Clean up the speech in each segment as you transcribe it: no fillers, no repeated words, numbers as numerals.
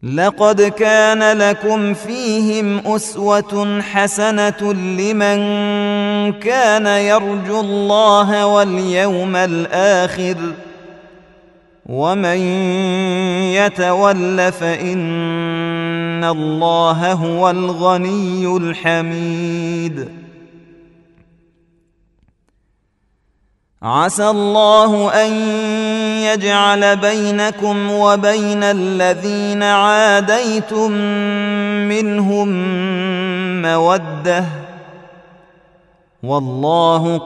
لقد كان لكم فيهم أسوة حسنة لمن كان يرجو الله واليوم الآخر ومن يتول فإن الله هو الغني الحميد. عسى الله أن يجعل بينكم وبين الذين عاديتم منهم مودة والله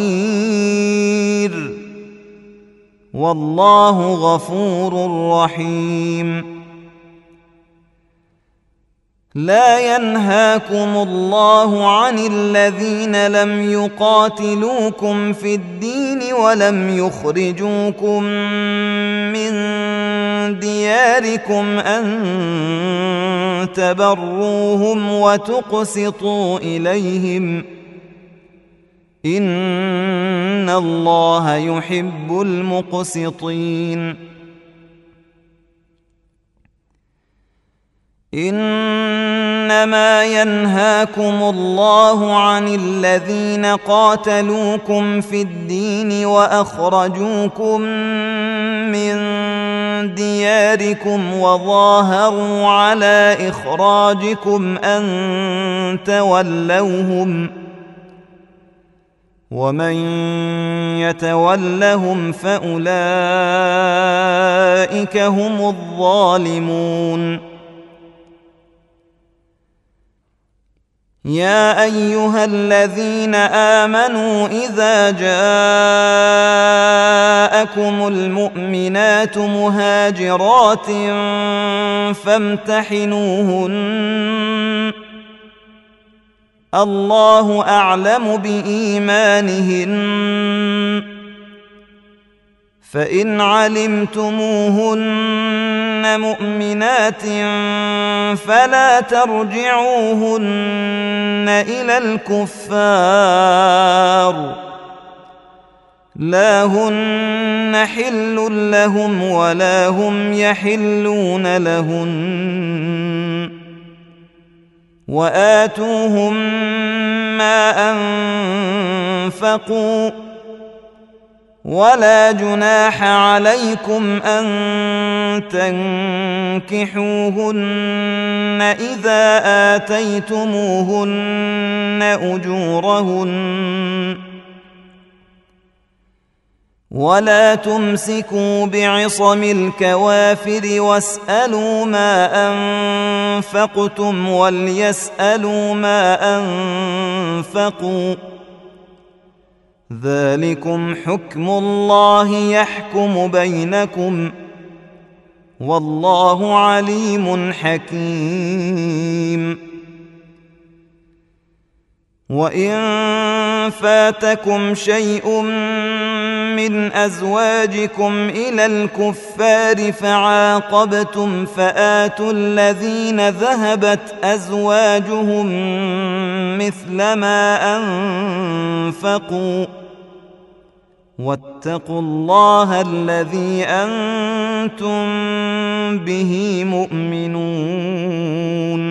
قدير والله غفور رحيم. لا ينهاكم الله عن الذين لم يقاتلوكم في الدين ولم يخرجوكم من دياركم أن تبروهم وتقسطوا إليهم إن الله يحب المقسطين. إنما ينهاكم الله عن الذين قاتلوكم في الدين وأخرجوكم من دياركم وظاهروا على إخراجكم أن تولوهم ومن يتولهم فأولئك هم الظالمون. يا أيها الذين آمنوا إذا جاءكم المؤمنات مهاجرات فامتحنوهن الله أعلم بإيمانهن فإن علمتموهن مؤمنات فلا ترجعوهن إلى الكفار لا هن حل لهم ولا هم يحلون لهن وآتوهم ما أنفقوا ولا جناح عليكم أن تنكحوهن إذا آتيتموهن أجورهن ولا تمسكوا بعصم الكوافر واسألوا ما أنفقتم وليسألوا ما أنفقوا ذلكم حكم الله يحكم بينكم والله عليم حكيم. وإن فاتكم شيء من أزواجكم إلى الكفار فعاقبتم فآتوا الذين ذهبت أزواجهم مثل ما أنفقوا واتقوا الله الذي أنتم به مؤمنون.